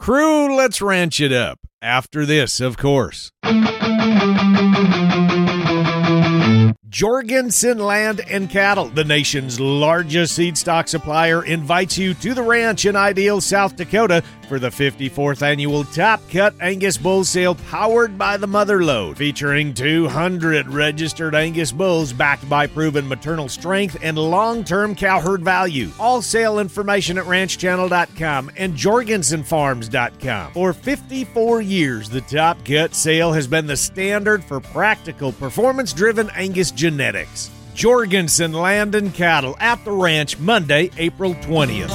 Crew, let's ranch it up. After this, of course. Jorgensen Land and Cattle, the nation's largest seed stock supplier, invites you to the ranch in Ideal, South Dakota for the 54th annual Top Cut Angus Bull Sale powered by the Mother Lode, featuring 200 registered Angus bulls backed by proven maternal strength and long-term cow herd value. All sale information at ranchchannel.com and jorgensenfarms.com. For 54 years, the Top Cut sale has been the standard for practical, performance-driven Angus genetics. Jorgensen Land and Cattle at the ranch, Monday, April 20th.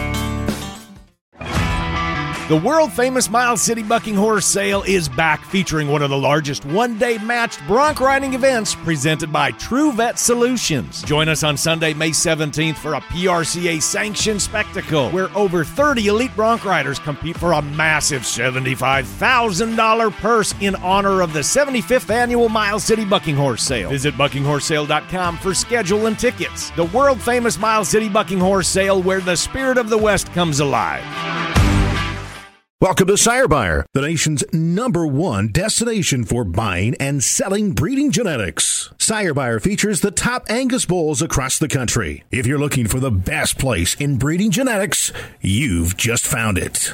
The world-famous Miles City Bucking Horse Sale is back, featuring one of the largest one-day matched bronc riding events presented by True Vet Solutions. Join us on Sunday, May 17th for a PRCA-sanctioned spectacle where over 30 elite bronc riders compete for a massive $75,000 purse in honor of the 75th annual Miles City Bucking Horse Sale. Visit buckinghorsesale.com for schedule and tickets. The world-famous Miles City Bucking Horse Sale, where the spirit of the West comes alive. Welcome to Sire Buyer, the nation's #1 destination for buying and selling breeding genetics. Sire Buyer features the top Angus bulls across the country. If you're looking for the best place in breeding genetics, you've just found it.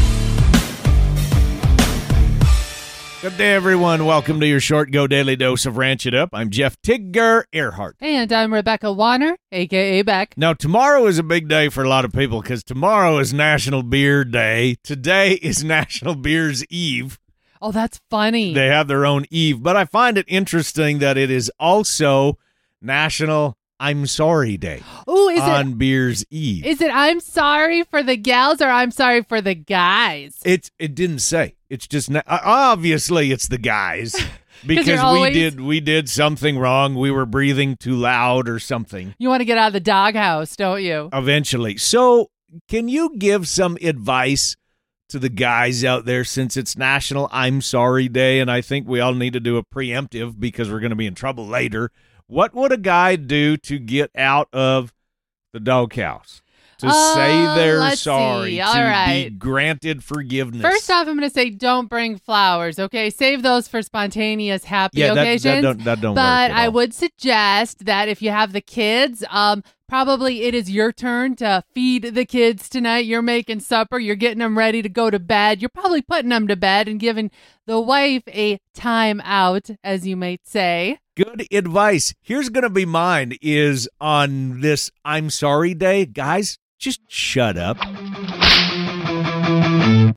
Good day, everyone. Welcome to your Short Go Daily Dose of Ranch It Up. I'm Jeff Tigger Earhart. And I'm Rebecca Warner, a.k.a. Beck. Now, tomorrow is a big day for a lot of people because tomorrow is National Beer Day. Today is National Beer's Eve. Oh, that's funny. They have their own Eve, but I find it interesting that it is also National I'm Sorry Day. Ooh, is on Beer's Eve. Is it I'm sorry for the gals or I'm sorry for the guys? It didn't say. It's just obviously it's the guys because we did something wrong. We were breathing too loud or something. You want to get out of the doghouse, don't you? Eventually. So, can you give some advice to the guys out there since it's National I'm Sorry Day, and I think we all need to do a preemptive because we're going to be in trouble later. What would a guy do to get out of the doghouse? To say they're sorry, be granted forgiveness. First off, I'm going to say don't bring flowers, okay? Save those for spontaneous happy occasions. That don't work But at I all. would suggest that if you have the kids, probably it is your turn to feed the kids tonight. You're making supper. You're getting them ready to go to bed. You're probably putting them to bed and giving the wife a time out, as you might say. Good advice. Here's going to be mine is on this I'm Sorry Day. Guys, just shut up.